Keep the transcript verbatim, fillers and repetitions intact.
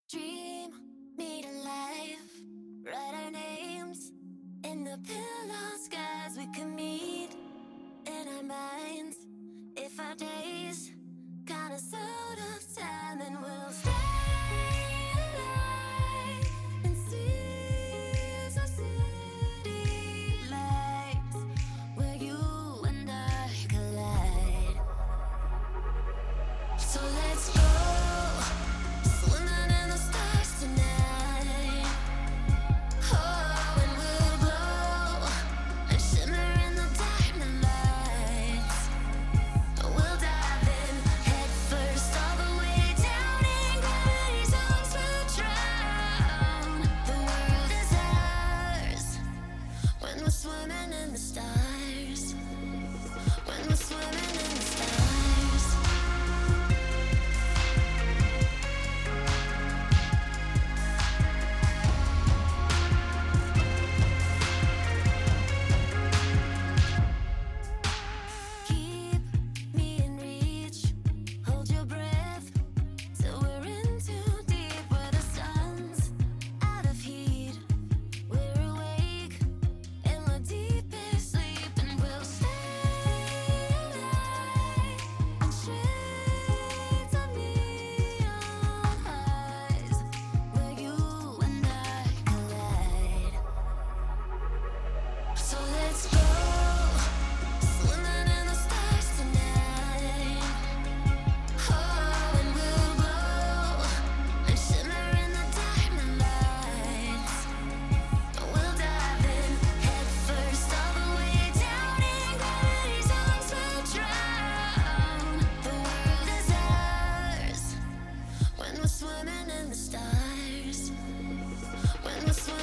Dream, me to life, write our names in the pillow skies. We can meet in our minds. If our days kinda sort of time, then we'll stay alive and see some city lights where you and I collide. So let's go swimming in the stars tonight. Oh, and we'll glow and shimmer in the diamond lights. We'll dive in head first, all the way down in gravity's arms. We'll drown. The world is ours when we're swimming in the stars. When we're swimming in the stars. Keep me in reach, hold your breath till we're in too deep, where the sun's out of heat. We're awake in the deepest sleep, and we'll stay alive in shades of neon highs, where you and I collide. So let's go swimming in the stars tonight. Oh, and we'll glow and shimmer in the diamond lights. We'll dive in head first, all the way down in gravity's arms. We'll drown. The world is ours when we're swimming in the stars. When we're swimming